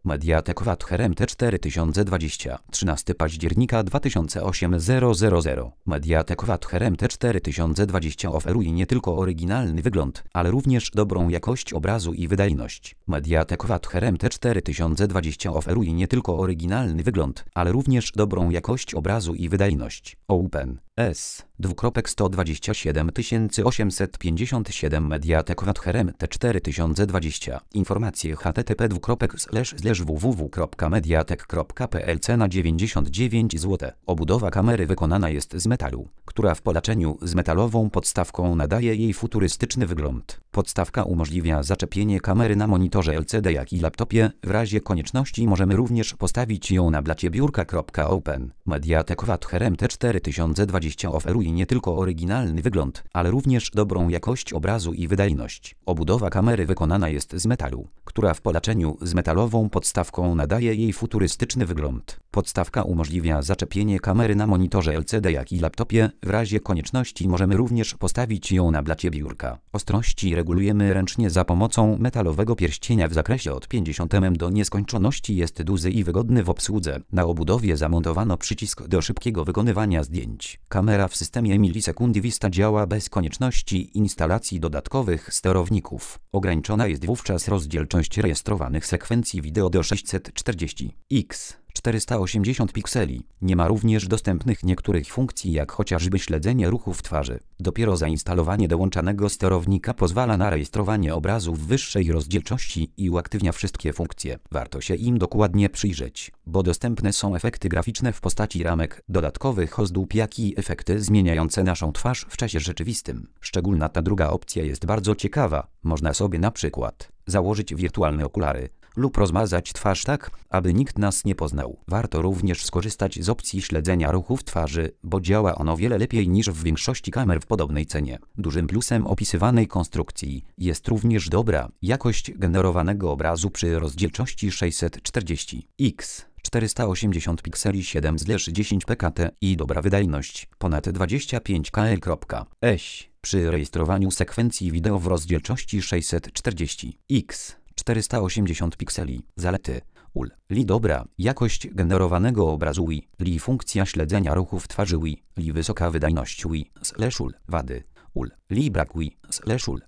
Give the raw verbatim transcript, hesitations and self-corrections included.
Mediatek Watherem T cztery tysiące dwadzieścia. trzynastego października dwa tysiące osiem. zero zero zero. Mediatek Watherem T cztery tysiące dwadzieścia oferuje nie tylko oryginalny wygląd, ale również dobrą jakość obrazu i wydajność. Mediatek Watherem T cztery tysiące dwadzieścia oferuje nie tylko oryginalny wygląd, ale również dobrą jakość obrazu i wydajność. Open S sto dwadzieścia siedem tysięcy osiemset pięćdziesiąt siedem Mediatek Watherem T cztery tysiące dwadzieścia. Informacje http www kropka mediatek kropka pl. Cena dziewięćdziesiąt dziewięć złotych. Obudowa kamery wykonana jest z metalu, która w połączeniu z metalową podstawką nadaje jej futurystyczny wygląd. Podstawka umożliwia zaczepienie kamery na monitorze L C D jak i laptopie. W razie konieczności możemy również postawić ją na blacie biurka. Open Mediatek Watherem T cztery tysiące dwadzieścia oferuje nie tylko oryginalny wygląd, ale również dobrą jakość obrazu i wydajność. Obudowa kamery wykonana jest z metalu, która w połączeniu z metalową podstawką nadaje jej futurystyczny wygląd. Podstawka umożliwia zaczepienie kamery na monitorze L C D jak i laptopie. W razie konieczności możemy również postawić ją na blacie biurka. Ostrości regulujemy ręcznie za pomocą metalowego pierścienia w zakresie od pięćdziesiąt milionów do nieskończoności. Jest duży i wygodny w obsłudze. Na obudowie zamontowano przycisk do szybkiego wykonywania zdjęć. Kamera w systemie Millisekundy Vista działa bez konieczności instalacji dodatkowych sterowników. Ograniczona jest wówczas rozdzielczość rejestrowanych sekwencji wideo do sześćset czterdzieści pikseli. czterysta osiemdziesiąt pikseli. Nie ma również dostępnych niektórych funkcji, jak chociażby śledzenie ruchów twarzy. Dopiero zainstalowanie dołączanego sterownika pozwala na rejestrowanie obrazu w wyższej rozdzielczości i uaktywnia wszystkie funkcje. Warto się im dokładnie przyjrzeć, bo dostępne są efekty graficzne w postaci ramek, dodatkowych ozdób, jak i efekty zmieniające naszą twarz w czasie rzeczywistym. Szczególna ta druga opcja jest bardzo ciekawa. Można sobie na przykład założyć wirtualne okulary lub rozmazać twarz tak, aby nikt nas nie poznał. Warto również skorzystać z opcji śledzenia ruchów twarzy, bo działa ono wiele lepiej niż w większości kamer w podobnej cenie. Dużym plusem opisywanej konstrukcji jest również dobra jakość generowanego obrazu przy rozdzielczości sześćset czterdzieści pikseli. czterysta osiemdziesiąt pikseli siedem z dziesięć p k t i dobra wydajność ponad dwadzieścia pięć K L S przy rejestrowaniu sekwencji wideo w rozdzielczości sześćset czterdzieści pikseli. czterysta osiemdziesiąt pikseli. Zalety: U L L I dobra jakość generowanego obrazu U I L I funkcja śledzenia ruchów twarzy U I L I wysoka wydajność U I slash U L Wady: U L L I brak U I slash U L